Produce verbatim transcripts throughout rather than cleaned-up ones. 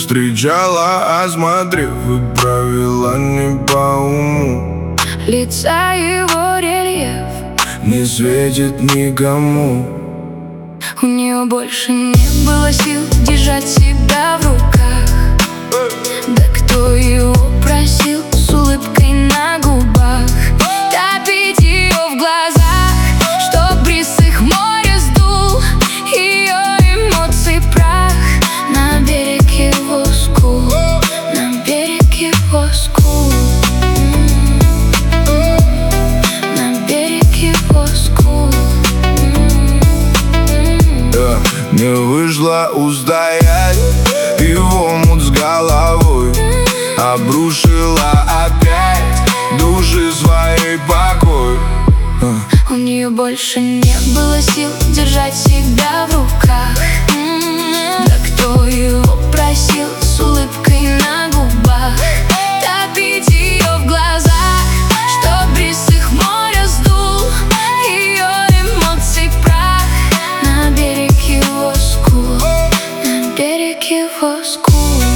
встречала, осмотрев, и провела не по уму. Лица его рельеф не светит никому. У нее больше не было сил держать себя в руках. Да кто его просил с улыбкой на губах топить ее в глазах, чтоб бриз их моря сдул ее эмоций прах на берег его скул, на берег его скул, на берег его скул. Не вышло устоять, его мут с головой обрушила опять души своей покой. У нее больше не было сил держать себя в руках. Да кто его просил с улыбкой на губах топить ее в глазах, чтоб бриз их моря сдул ее эмоций прах на берег его скул, на берег его скул.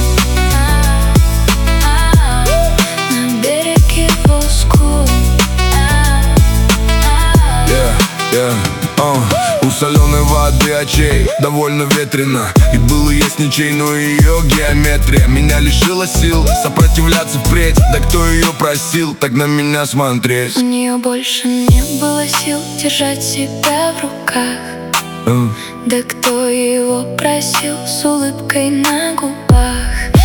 Yeah, uh. У соленой воды очей довольно ветрено, и было есть ничей, но ее геометрия меня лишила сил сопротивляться впредь. Да кто ее просил так на меня смотреть? У нее больше не было сил держать себя в руках. uh. Да кто его просил с улыбкой на губах